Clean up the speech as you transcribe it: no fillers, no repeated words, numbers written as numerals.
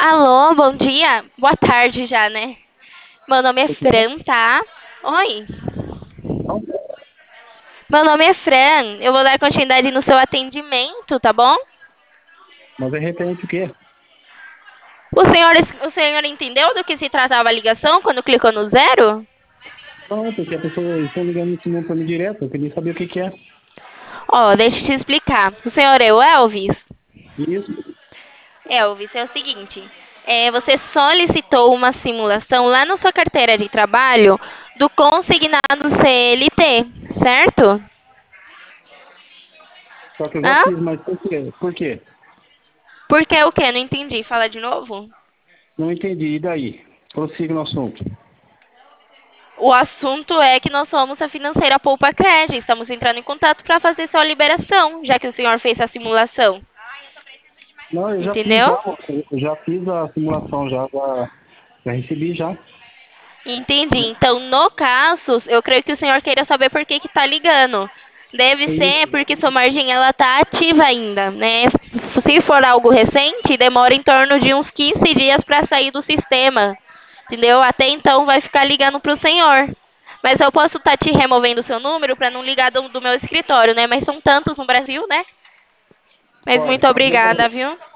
Alô, bom dia. Boa tarde já, né? Meu nome é Tudo bem? Fran, tá? Oi. Não, Meu nome é Fran. Eu vou dar continuidade no seu atendimento, tá bom? mas é referente o quê? O senhor entendeu do que se tratava a ligação quando clicou no zero? Não, porque a pessoa está ligando esse número para mim direto, eu queria saber o que que é. Ó, deixa eu te explicar. O senhor é o Elvis? Isso, Elvis, é o seguinte. Você solicitou uma simulação lá na sua carteira de trabalho do consignado CLT, certo? só que eu já Hã? fiz, mas por quê? Por quê? Por que o quê? Não entendi. Fala de novo. Não entendi, e daí? Prossiga no assunto. O assunto é que nós somos a financeira Poupa Cred. Estamos entrando em contato para fazer sua liberação, já que o senhor fez a simulação. Não, eu já fiz Entendeu? já, eu já fiz a simulação já recebi já. Entendi. Então, no caso, eu creio que o senhor queira saber por que está ligando. Deve É ser isso. porque sua margem ela tá ativa ainda, né? Se for algo recente, demora em torno de uns 15 dias para sair do sistema. Entendeu? Até então vai ficar ligando para o senhor. Mas eu posso estar te removendo o seu número para não ligar do meu escritório, né? Mas são tantos no Brasil, né? Mas muito Pode, obrigada, viu?